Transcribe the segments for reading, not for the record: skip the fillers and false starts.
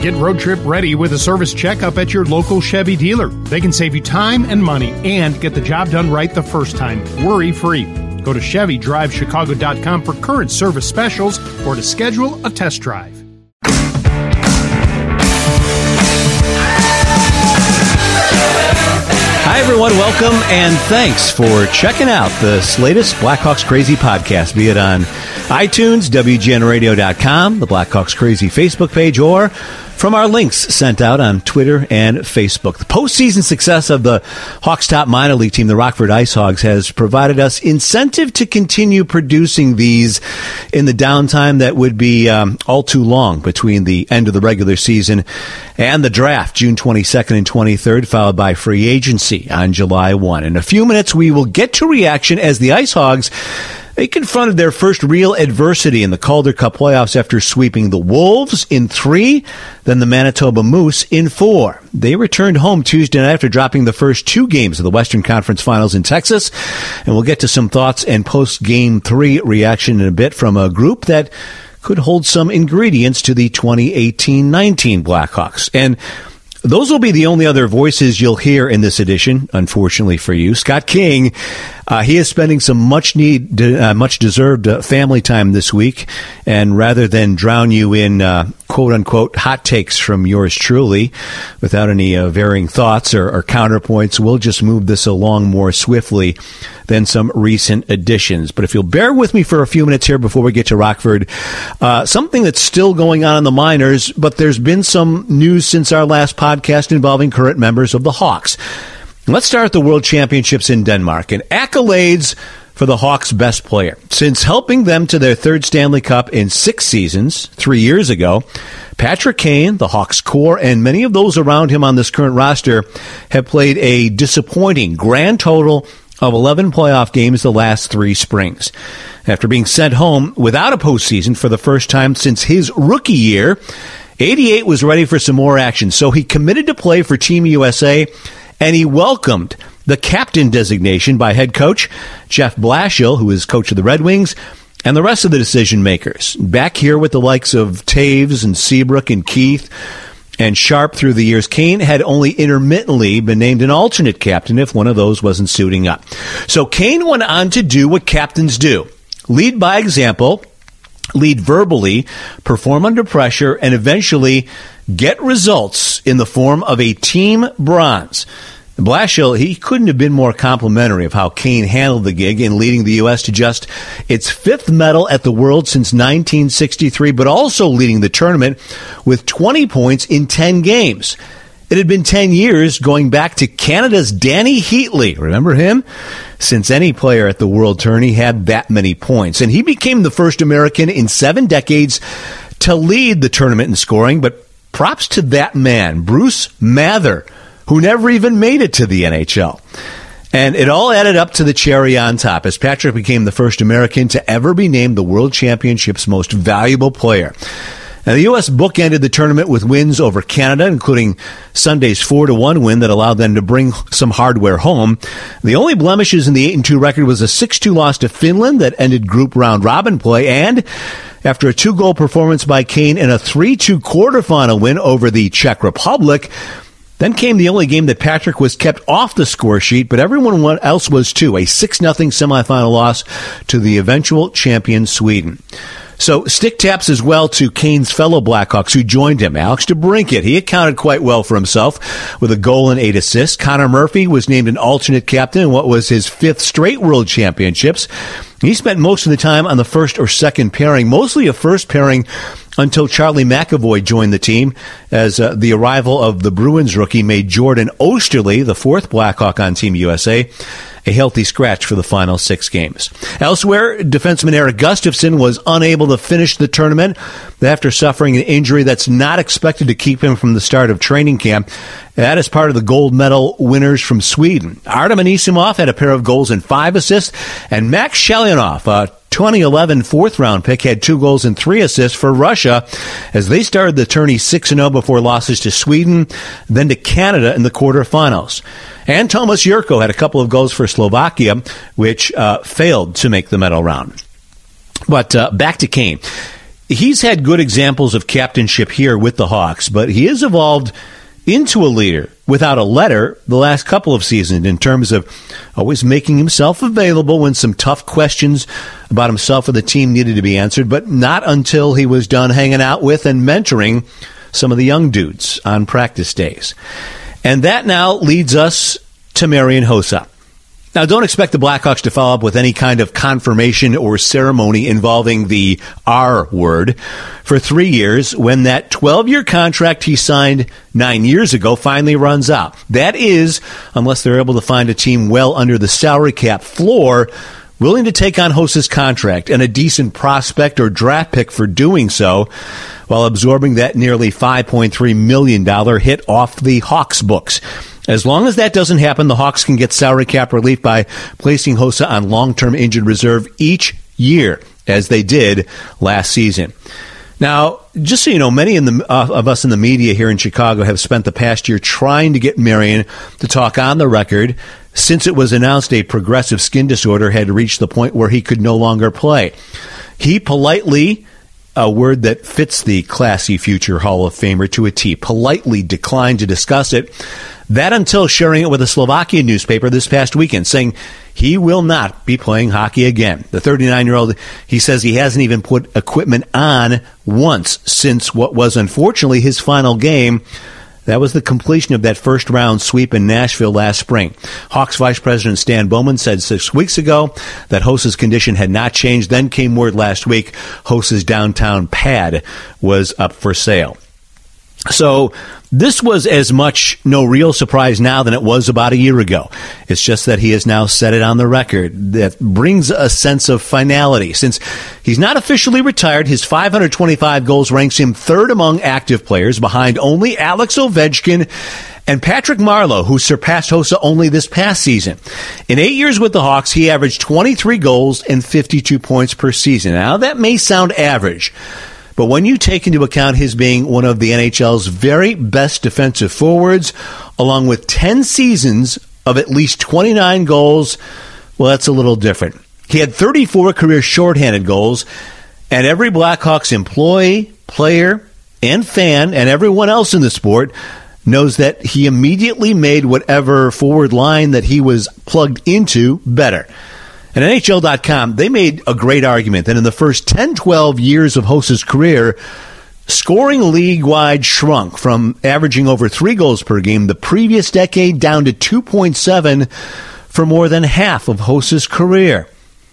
Get road trip ready with a service checkup at your local Chevy dealer. They can save you time and money and get the job done right the first time, worry-free. Go to ChevyDriveChicago.com for current service specials or to schedule a test drive. Hi, everyone. Welcome and thanks for checking out the latest Blackhawks Crazy podcast, be it on iTunes, WGNRadio.com, the Blackhawks Crazy Facebook page, or from our links sent out on Twitter and Facebook. The postseason success of the Hawks' top minor league team, the Rockford Ice Hogs, has provided us incentive to continue producing these in the downtime that would be all too long between the end of the regular season and the draft, June 22nd and 23rd, followed by free agency on July 1. In a few minutes, we will get to reaction as the Ice Hogs, they confronted their first real adversity in the Calder Cup playoffs after sweeping the Wolves in 3, then the Manitoba Moose in 4. They returned home Tuesday night after dropping the first 2 games of the Western Conference Finals in Texas, and we'll get to some thoughts and post-Game 3 reaction in a bit from a group that could hold some ingredients to the 2018-19 Blackhawks. And those will be the only other voices you'll hear in this edition, unfortunately for you. Scott King, he is spending some much-deserved family time this week, and rather than drown you in quote-unquote hot takes from yours truly, without any varying thoughts or counterpoints, we'll just move this along more swiftly than some recent additions. But if you'll bear with me for a few minutes here before we get to Rockford, something that's still going on in the minors, but there's been some news since our last podcast involving current members of the Hawks. Let's start at the World Championships in Denmark, and accolades for the Hawks' best player. Since helping them to their 3rd Stanley Cup in 6 seasons, 3 years ago, Patrick Kane, the Hawks core, and many of those around him on this current roster have played a disappointing grand total of 11 playoff games the last 3 springs. After being sent home without a postseason for the first time since his rookie year, 88 was ready for some more action, so he committed to play for Team USA, and he welcomed the captain designation by head coach Jeff Blashill, who is coach of the Red Wings, and the rest of the decision makers. Back here with the likes of Taves and Seabrook and Keith and Sharp through the years, Kane had only intermittently been named an alternate captain if one of those wasn't suiting up. So Kane went on to do what captains do: lead by example, lead verbally, perform under pressure, and eventually get results in the form of a team bronze. Blashill, he couldn't have been more complimentary of how Kane handled the gig in leading the U.S. to just its 5th medal at the World since 1963, but also leading the tournament with 20 points in 10 games. It had been 10 years going back to Canada's Danny Heatley. Remember him? Since any player at the World Tourney had that many points. And he became the first American in 7 decades to lead the tournament in scoring. But props to that man, Bruce Mather, who never even made it to the NHL. And it all added up to the cherry on top as Patrick became the first American to ever be named the World Championship's most valuable player. Now, the U.S. bookended the tournament with wins over Canada, including Sunday's 4-1 win that allowed them to bring some hardware home. The only blemishes in the 8-2 record was a 6-2 loss to Finland that ended group round robin play, and after a 2-goal performance by Kane in a 3-2 quarterfinal win over the Czech Republic, then came the only game that Patrick was kept off the score sheet, but everyone else was too, a 6-0 semifinal loss to the eventual champion Sweden. So stick taps as well to Kane's fellow Blackhawks who joined him. Alex DeBrincat, he accounted quite well for himself with a goal and 8 assists. Connor Murphy was named an alternate captain in what was his 5th straight World Championships. He spent most of the time on the first or second pairing, mostly a first pairing until Charlie McAvoy joined the team, as the arrival of the Bruins rookie made Jordan Oesterle, the 4th Blackhawk on Team USA, a healthy scratch for the final 6 games. Elsewhere, defenseman Eric Gustafsson was unable to finish the tournament after suffering an injury that's not expected to keep him from the start of training camp. That is part of the gold medal winners from Sweden. Artem Anisimov had a pair of goals and 5 assists, and Max Shelyanov, a 2011 4th-round pick, had 2 goals and 3 assists for Russia as they started the tourney 6-0 before losses to Sweden, then to Canada in the quarterfinals. And Tomas Jurko had a couple of goals for Slovakia, which failed to make the medal round. But back to Kane. he's had good examples of captainship here with the Hawks, but he has evolved into a leader without a letter the last couple of seasons in terms of always making himself available when some tough questions about himself or the team needed to be answered, but not until he was done hanging out with and mentoring some of the young dudes on practice days. And that now leads us to Marian Hossa. Now, don't expect the Blackhawks to follow up with any kind of confirmation or ceremony involving the R word for 3 years when that 12-year contract he signed 9 years ago finally runs out. That is, unless they're able to find a team well under the salary cap floor willing to take on Hossa's contract and a decent prospect or draft pick for doing so while absorbing that nearly $5.3 million hit off the Hawks books. As long as that doesn't happen, the Hawks can get salary cap relief by placing Hossa on long-term injured reserve each year, as they did last season. Now, just so you know, many of us in the media here in Chicago have spent the past year trying to get Marian to talk on the record since it was announced a progressive skin disorder had reached the point where he could no longer play. He politely, a word that fits the classy future Hall of Famer to a T, politely declined to discuss it. That until sharing it with a Slovakian newspaper this past weekend, saying he will not be playing hockey again. The 39-year-old, he says he hasn't even put equipment on once since what was unfortunately his final game. That was the completion of that first-round sweep in Nashville last spring. Hawks Vice President Stan Bowman said 6 weeks ago that Hossa's condition had not changed. Then came word last week Hossa's downtown pad was up for sale. So this was as much no real surprise now than it was about a year ago. It's just that he has now set it on the record. That brings a sense of finality. Since he's not officially retired, his 525 goals ranks him third among active players, behind only Alex Ovechkin and Patrick Marleau, who surpassed Hossa only this past season. In 8 years with the Hawks, he averaged 23 goals and 52 points per season. Now, that may sound average, but when you take into account his being one of the NHL's very best defensive forwards, along with 10 seasons of at least 29 goals, well, that's a little different. He had 34 career shorthanded goals, and every Blackhawks employee, player, and fan, and everyone else in the sport knows that he immediately made whatever forward line that he was plugged into better. And NHL.com, they made a great argument that in the first 10-12 years of Hossa's career, scoring league-wide shrunk from averaging over 3 goals per game the previous decade down to 2.7 for more than half of Hossa's career.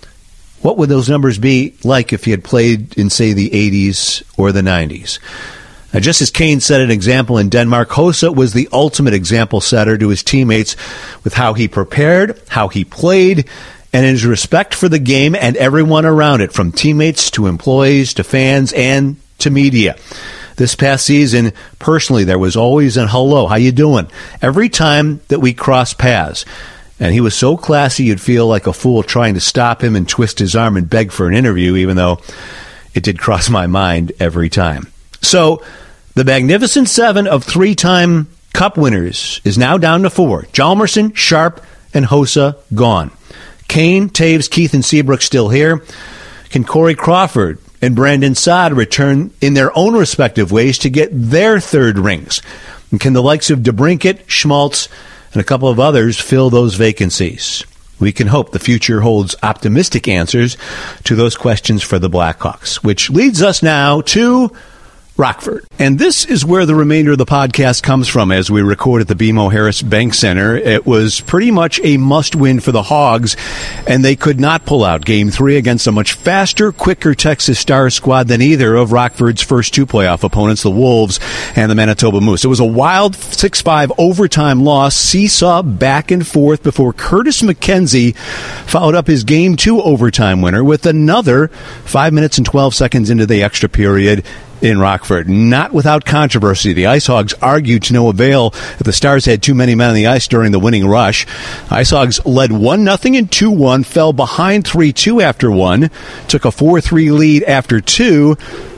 What would those numbers be like if he had played in, say, the 80s or the 90s? Now, just as Kane set an example in Denmark, Hossa was the ultimate example setter to his teammates with how he prepared, how he played, and his respect for the game and everyone around it, from teammates to employees to fans and to media. This past season, personally, there was always a hello, how you doing, every time that we crossed paths. And he was so classy you'd feel like a fool trying to stop him and twist his arm and beg for an interview, even though it did cross my mind every time. So, the Magnificent Seven of three-time Cup winners is now down to 4. Hjalmarsson, Sharp, and Hossa gone. Kane, Taves, Keith, and Seabrook still here. Can Corey Crawford and Brandon Saad return in their own respective ways to get their third rings? And can the likes of DeBrincat, Schmaltz, and a couple of others fill those vacancies? We can hope the future holds optimistic answers to those questions for the Blackhawks, which leads us now to Rockford. And this is where the remainder of the podcast comes from as we record at the BMO Harris Bank Center. It was pretty much a must-win for the Hogs, and they could not pull out Game 3 against a much faster, quicker Texas Stars squad than either of Rockford's first 2 playoff opponents, the Wolves and the Manitoba Moose. It was a wild 6-5 overtime loss, seesaw back and forth before Curtis McKenzie followed up his Game 2 overtime winner with another 5 minutes and 12 seconds into the extra period in Rockford. Not without controversy. The Ice Hogs argued to no avail that the Stars had too many men on the ice during the winning rush. Ice Hogs led 1-0 and 2-1, fell behind 3-2 after 1, took a 4-3 lead after 2,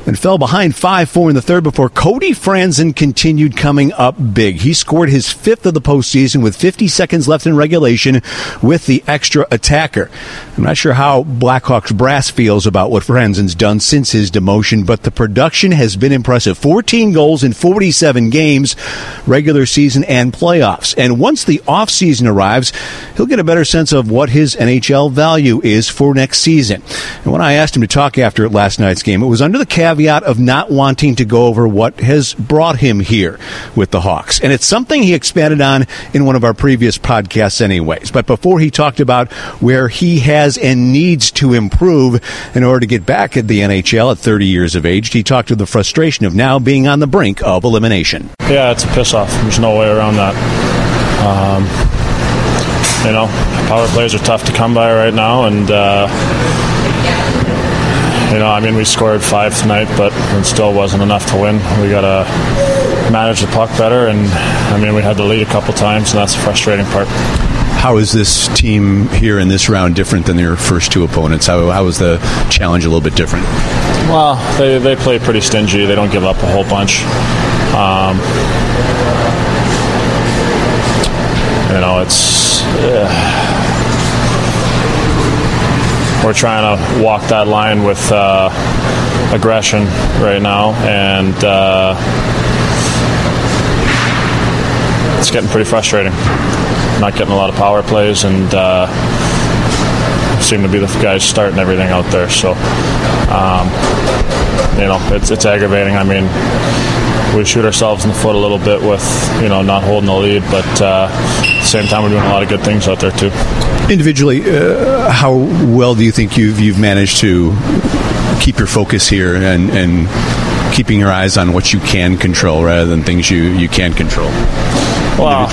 and fell behind 5-4 in the third before Cody Franzen continued coming up big. He scored his 5th of the postseason with 50 seconds left in regulation with the extra attacker. I'm not sure how Blackhawks brass feels about what Franzen's done since his demotion, but the production has been impressive. 14 goals in 47 games, regular season and playoffs. And once the offseason arrives, he'll get a better sense of what his NHL value is for next season. And when I asked him to talk after last night's game, it was under the caveat of not wanting to go over what has brought him here with the Hawks. And it's something he expanded on in one of our previous podcasts anyways. But before he talked about where he has and needs to improve in order to get back at the NHL at 30 years of age, he talked of the frustration of now being on the brink of elimination. Yeah, it's a piss-off. There's no way around that. Power plays are tough to come by right now, and we scored 5 tonight, but it still wasn't enough to win. We got to manage the puck better, and we had the lead a couple times, and that's the frustrating part. How is this team here in this round different than their first 2 opponents? How is the challenge a little bit different? Well, they play pretty stingy. They don't give up a whole bunch. We're trying to walk that line with aggression right now, and it's getting pretty frustrating. Not getting a lot of power plays, and seem to be the guys starting everything out there. So, it's aggravating. We shoot ourselves in the foot a little bit with, not holding the lead, but at the same time, we're doing a lot of good things out there too. Individually, how well do you think you've managed to keep your focus here and keeping your eyes on what you can control rather than things you can't control? Well,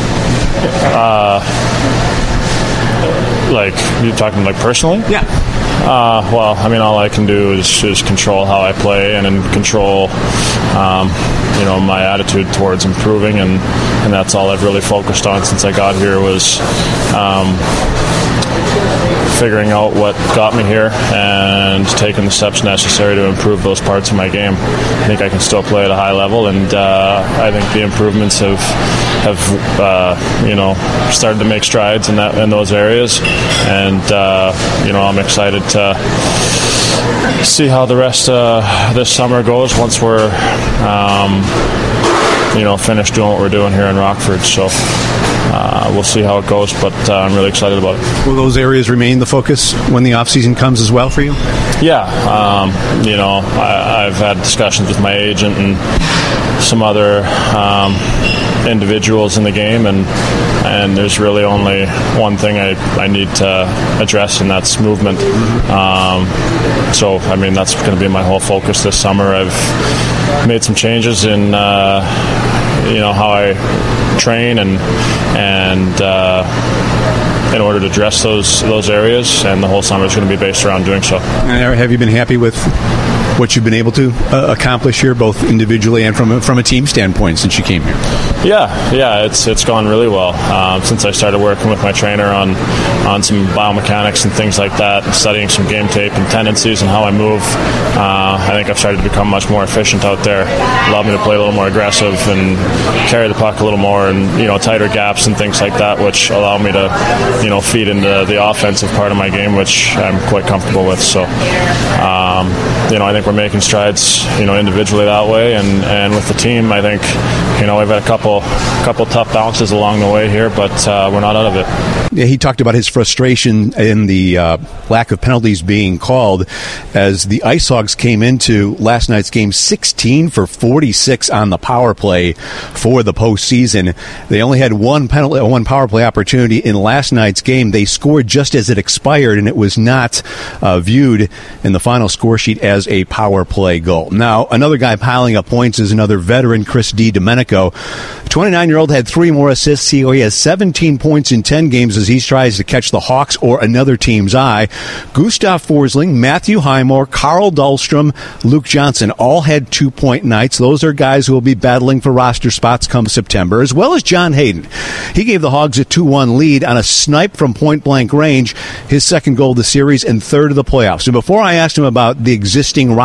you talking personally? Yeah. All I can do is control how I play and then control, my attitude towards improving, and that's all I've really focused on since I got here was figuring out what got me here and taking the steps necessary to improve those parts of my game. I think I can still play at a high level, and I think the improvements have started to make strides in those areas, and I'm excited to see how the rest of this summer goes once we're finished doing what we're doing here in Rockford. So we'll see how it goes, but I'm really excited about it. Will those areas remain the focus when the offseason comes as well for you? Yeah. I've had discussions with my agent and some other individuals in the game, and there's really only one thing I need to address, and that's movement. That's going to be my whole focus this summer. I've made some changes in how I train and in order to address those areas, and the whole summer is going to be based around doing so. Have you been happy with what you've been able to accomplish here, both individually and from a team standpoint since you came here? Yeah, it's gone really well since I started working with my trainer on some biomechanics and things like that, and studying some game tape and tendencies and how I move. I think I've started to become much more efficient out there. Allowed me to play a little more aggressive and carry the puck a little more, and tighter gaps and things like that, which allow me to feed into the offensive part of my game, which I'm quite comfortable with. So I think we're making strides individually that way, and with the team, I think we've had a couple tough bounces along the way here, but we're not out of it. Yeah, he talked about his frustration in the lack of penalties being called as the Ice Hogs came into last night's game 16 for 46 on the power play for the postseason. They only had one power play opportunity in last night's game. They scored just as it expired, and it was not viewed in the final score sheet as a power play goal. Now, another guy piling up points is another veteran, Chris DiDomenico. The 29-year-old had 3 more assists. He has 17 points in 10 games as he tries to catch the Hawks or another team's eye. Gustav Forsling, Matthew Highmore, Carl Dahlstrom, Luke Johnson all had 2-point nights. Those are guys who will be battling for roster spots come September, as well as John Hayden. He gave the Hogs a 2-1 lead on a snipe from point-blank range, his second goal of the series and third of the playoffs. And before I asked him about the existing roster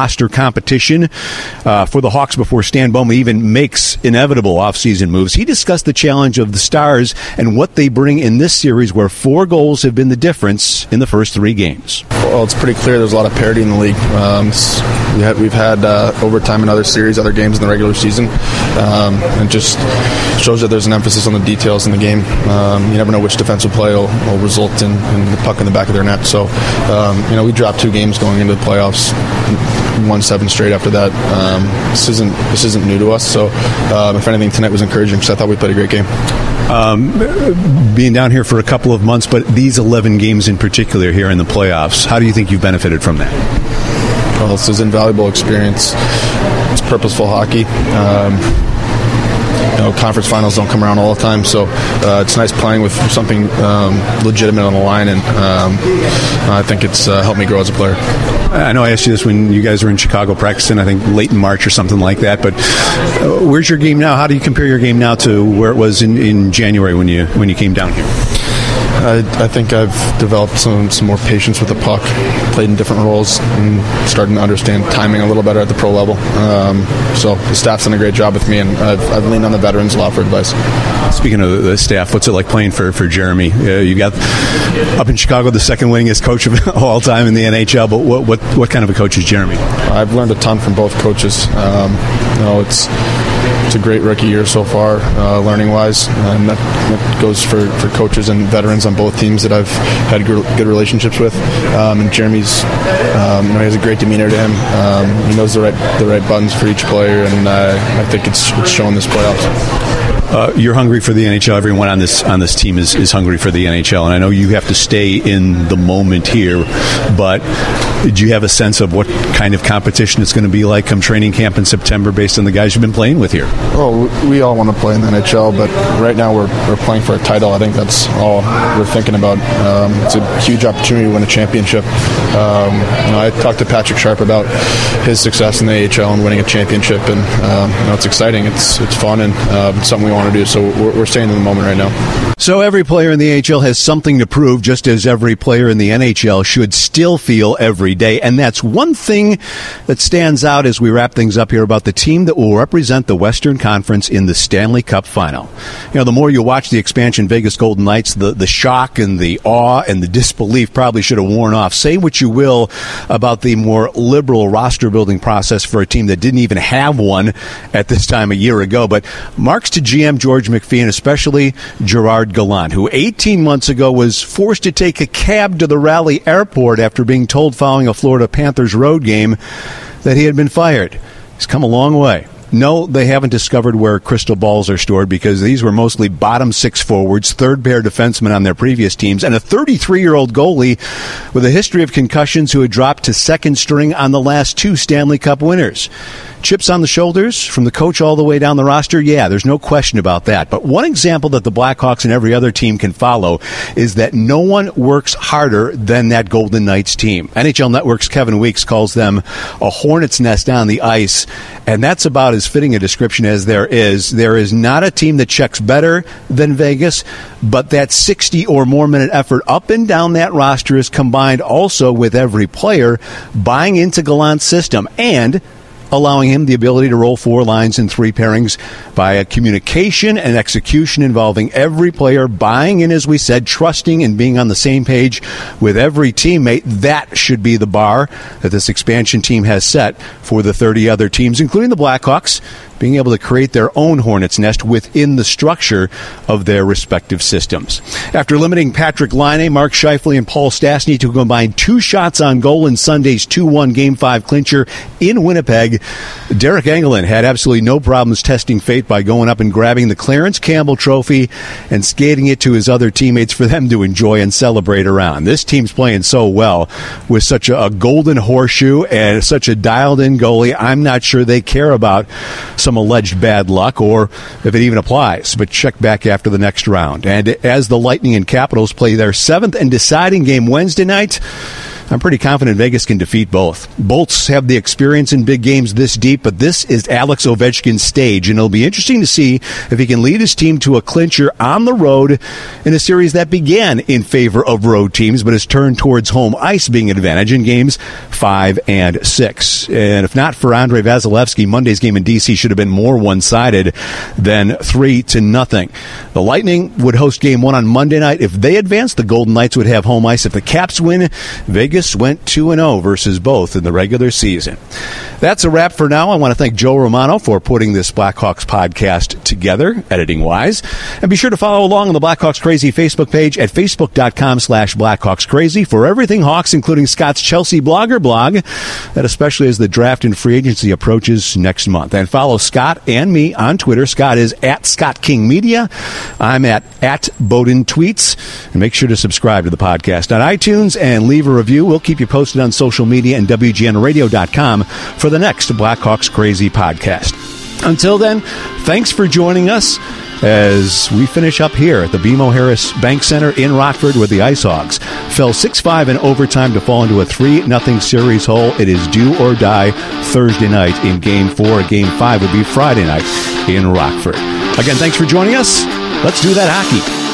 roster competition for the Hawks before Stan Bowman even makes inevitable offseason moves. He discussed the challenge of the Stars and what they bring in this series, where 4 goals have been the difference in the first 3 games. Well, it's pretty clear there's a lot of parity in the league. We've had overtime in other series, other games in the regular season, and just shows that there's an emphasis on the details in the game. You never know which defensive play will result in the puck in the back of their net. So, we dropped 2 games going into the playoffs, won 7 straight after that. This isn't new to us. So, if anything, tonight was encouraging because I thought we played a great game. Being down here for a couple of months, but these 11 games in particular here in the playoffs, how do you think you've benefited from that? Well, this is invaluable experience. It's purposeful hockey. Conference finals don't come around all the time, so it's nice playing with something legitimate on the line, and I think it's helped me grow as a player. I know I asked you this when you guys were in Chicago practicing, I think late in March or something like that, but where's your game now? How do you compare your game now to where it was in January when you came down here? I think I've developed some more patience with the puck, played in different roles, and starting to understand timing a little better at the pro level. So the staff's done a great job with me, and I've leaned on the veterans a lot for advice. Speaking of the staff, what's it like playing for Jeremy? You got up in Chicago the second winningest coach of all time in the NHL, but what kind of a coach is Jeremy? I've learned a ton from both coaches. It's a great rookie year so far, learning-wise, and that goes for coaches and veterans on both teams that I've had good relationships with. And Jeremy's, he has a great demeanor to him. He knows the right buttons for each player, and I think it's shown this playoffs. You're hungry for the NHL. Everyone on this team is hungry for the NHL, and I know you have to stay in the moment here, but do you have a sense of what kind of competition it's going to be like come training camp in September based on the guys you've been playing with here? Well, we all want to play in the NHL, but right now we're playing for a title. I think that's all we're thinking about. It's a huge opportunity to win a championship. I talked to Patrick Sharp about his success in the AHL and winning a championship, and it's exciting. It's fun, and it's something we want to do. So we're staying in the moment right now. So every player in the AHL has something to prove, just as every player in the NHL should still feel every day. And that's one thing that stands out as we wrap things up here about the team that will represent the Western Conference in the Stanley Cup Final. The more you watch the expansion Vegas Golden Knights, the shock and the awe and the disbelief probably should have worn off. Say what you will about the more liberal roster building process for a team that didn't even have one at this time a year ago. But marks to GM George McPhee, and especially Gerard Gallant, who 18 months ago was forced to take a cab to the Raleigh airport after being told following a Florida Panthers road game that he had been fired. He's come a long way. No, they haven't discovered where crystal balls are stored, because these were mostly bottom 6 forwards, third-pair defensemen on their previous teams, and a 33-year-old goalie with a history of concussions who had dropped to second string on the last 2 Stanley Cup winners. Chips on the shoulders from the coach all the way down the roster? Yeah, there's no question about that. But one example that the Blackhawks and every other team can follow is that no one works harder than that Golden Knights team. NHL Network's Kevin Weeks calls them a hornet's nest on the ice, and that's about as fitting a description as there is. There is not a team that checks better than Vegas, but that 60 or more minute effort up and down that roster is combined also with every player buying into Gallant's system and allowing him the ability to roll 4 lines and 3 pairings via communication and execution involving every player buying in, as we said, trusting and being on the same page with every teammate. That should be the bar that this expansion team has set for the 30 other teams, including the Blackhawks, being able to create their own hornet's nest within the structure of their respective systems. After limiting Patrick Laine, Mark Scheifele, and Paul Stastny to combine 2 shots on goal in Sunday's 2-1 Game 5 clincher in Winnipeg, Derek Engelland had absolutely no problems testing fate by going up and grabbing the Clarence Campbell Trophy and skating it to his other teammates for them to enjoy and celebrate around. This team's playing so well with such a golden horseshoe and such a dialed-in goalie. I'm not sure they care about some alleged bad luck or if it even applies, but check back after the next round. And as the Lightning and Capitals play their 7th and deciding game Wednesday night, I'm pretty confident Vegas can defeat both. Bolts have the experience in big games this deep, but this is Alex Ovechkin's stage, and it'll be interesting to see if he can lead his team to a clincher on the road in a series that began in favor of road teams, but has turned towards home ice being an advantage in games 5 and 6. And if not for Andrei Vasilevsky, Monday's game in D.C. should have been more one-sided than 3-0. The Lightning would host Game 1 on Monday night. If they advance, the Golden Knights would have home ice. If the Caps win, Vegas went 2-0 versus both in the regular season. That's a wrap for now. I want to thank Joe Romano for putting this Blackhawks podcast together, editing-wise. And be sure to follow along on the Blackhawks Crazy Facebook page at facebook.com/BlackhawksCrazy for everything Hawks, including Scott's Chelsea Blogger blog, that especially as the draft and free agency approaches next month. And follow Scott and me on Twitter. Scott is at Scott King Media. I'm at Bowden Tweets. And make sure to subscribe to the podcast on iTunes and leave a review. We'll keep you posted on social media and WGNradio.com for the next Blackhawks Crazy podcast. Until then, thanks for joining us as we finish up here at the BMO Harris Bank Center in Rockford, where the IceHogs fell 6-5 in overtime to fall into a 3-0 series hole. It is do or die Thursday night in Game 4. Game 5 would be Friday night in Rockford. Again, thanks for joining us. Let's do that hockey.